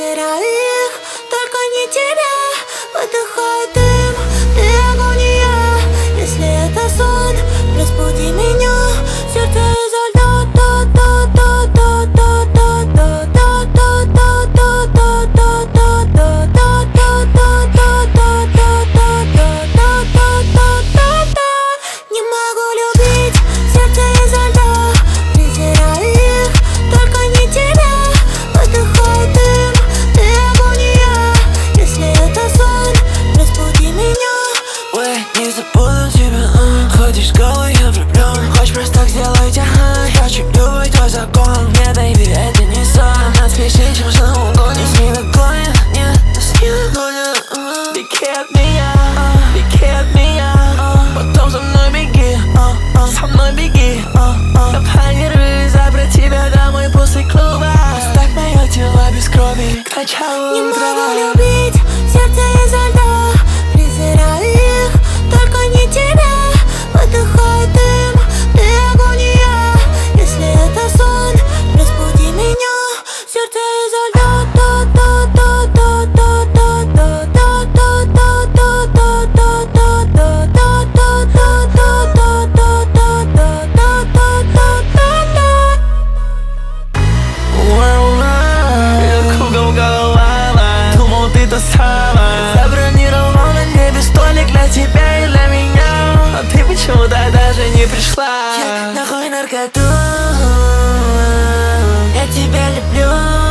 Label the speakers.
Speaker 1: презираю их, только не тебя. Выдыхает дым, ты агония. Если это сон, разбуди меня. Сердце изо льда. Не могу любить, сердце изо льда. Презираю их, только не тебя. Выдыхает дым, ты агония. Если это сон, разбуди меня.
Speaker 2: Ой, не забуду тебя, ходишь голый, я влюблен. Хочешь просто так сделать, хочу любой твой закон. Нет, baby, это не сон. Нас спешит, чем же на угоне. Нас не догонит, нет, нас не догонит. Беги от меня, беги от меня. Потом за мной беги, со мной беги. Я планирую забрать тебя домой после клуба. Оставь мое тело без крови к началу
Speaker 1: Не
Speaker 2: утра.
Speaker 1: могу любить, сердце изо льда. Презираю их, только не тебя. Выдыхает дым, ты агония. Если это сон, разбуди меня. Сердце изо льда.
Speaker 2: Забронировал на небе столик для тебя и для меня. А ты почему-то даже не пришла. Я нахуй наркоту, я тебя люблю.